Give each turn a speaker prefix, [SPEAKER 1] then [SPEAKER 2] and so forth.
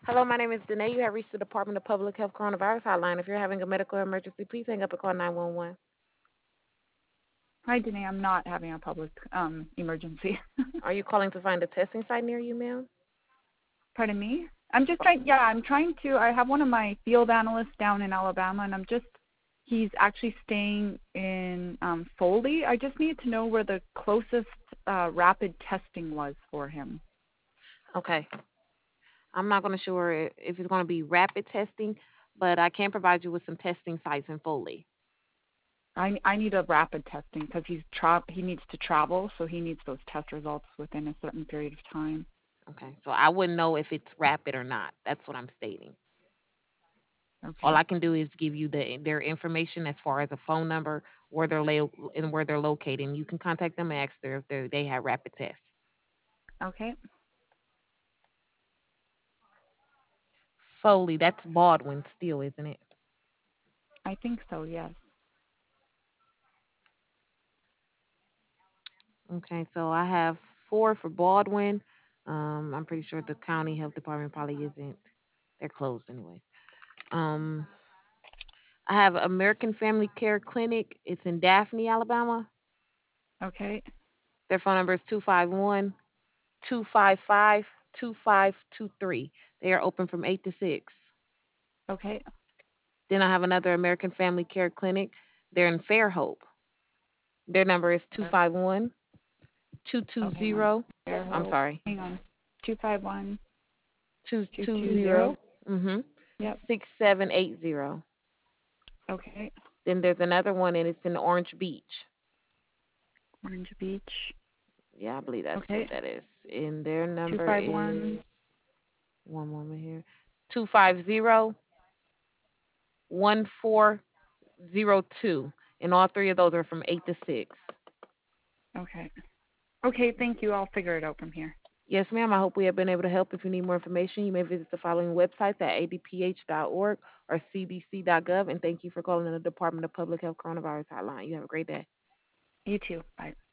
[SPEAKER 1] Hello, my name is Danae. You have reached the Department of Public Health Coronavirus Hotline. If you're having a medical emergency, please hang up and call 911.
[SPEAKER 2] Hi, Danae. I'm not having a public emergency.
[SPEAKER 1] Are you calling to find a testing site near you, ma'am?
[SPEAKER 2] Pardon me? I'm just trying. Yeah, I'm trying to. I have one of my field analysts down in Alabama, and he's actually staying in Foley. I just need to know where the closest rapid testing was for him.
[SPEAKER 1] Okay. I'm not going to sure if it's going to be rapid testing, but I can provide you with some testing sites in Foley.
[SPEAKER 2] I need a rapid testing because he needs to travel, so he needs those test results within a certain period of time.
[SPEAKER 1] Okay. So I wouldn't know if it's rapid or not. That's what I'm stating. All
[SPEAKER 2] Okay.
[SPEAKER 1] I can do is give you their information as far as a phone number, where they're located. And you can contact them and ask if they have rapid tests.
[SPEAKER 2] Okay.
[SPEAKER 1] Foley, that's Baldwin still, isn't it?
[SPEAKER 2] I think so. Yes.
[SPEAKER 1] Okay, so I have four for Baldwin. I'm pretty sure the county health department probably isn't. They're closed anyway. Um, I have American Family Care Clinic. It's in Daphne, Alabama.
[SPEAKER 2] Okay.
[SPEAKER 1] Their phone number is 251-255-2523. They are open from 8 to 6.
[SPEAKER 2] Okay.
[SPEAKER 1] Then I have another American Family Care Clinic. They're in Fairhope. Their number is 251
[SPEAKER 2] Oh, hang on.
[SPEAKER 1] 220. I'm
[SPEAKER 2] Fairhope.
[SPEAKER 1] sorry,
[SPEAKER 2] Hang on. 251
[SPEAKER 1] 220.
[SPEAKER 2] 220.
[SPEAKER 1] Mm-hmm.
[SPEAKER 2] Yep.
[SPEAKER 1] 6780.
[SPEAKER 2] Okay.
[SPEAKER 1] Then there's another one, and it's in Orange Beach.
[SPEAKER 2] Orange Beach.
[SPEAKER 1] Yeah, I believe that's what
[SPEAKER 2] Okay.
[SPEAKER 1] that is. And their number is
[SPEAKER 2] 251.
[SPEAKER 1] one moment here, 250-1402. And all three of those are from 8 to 6.
[SPEAKER 2] Okay. Okay, thank you. I'll figure it out from here.
[SPEAKER 1] Yes, ma'am. I hope we have been able to help. If you need more information, you may visit the following websites at adph.org or cdc.gov. And thank you for calling the Department of Public Health Coronavirus Hotline. You have a great day.
[SPEAKER 2] You too. Bye.